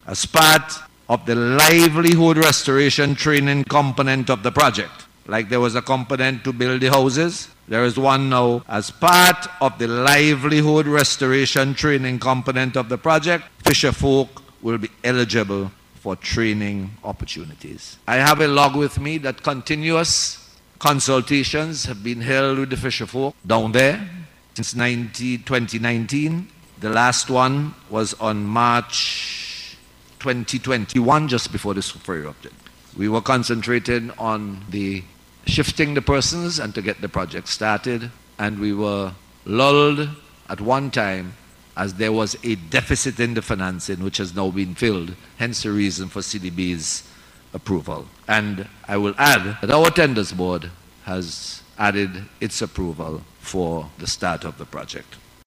as part of the livelihood restoration training component of the project. Like there was a component to build the houses, there is one now as part of the livelihood restoration training component of the project. Fisher folk will be eligible for training opportunities. I have a log with me that continuous consultations have been held with the fisher folk down there since 2019. The last one was on March 2021, just before this fire erupted. We were concentrating on the shifting the persons and to get the project started, and we were lulled at one time as there was a deficit in the financing which has now been filled, hence the reason for CDB's approval. And I will add that our tenders board has added its approval for the start of the project.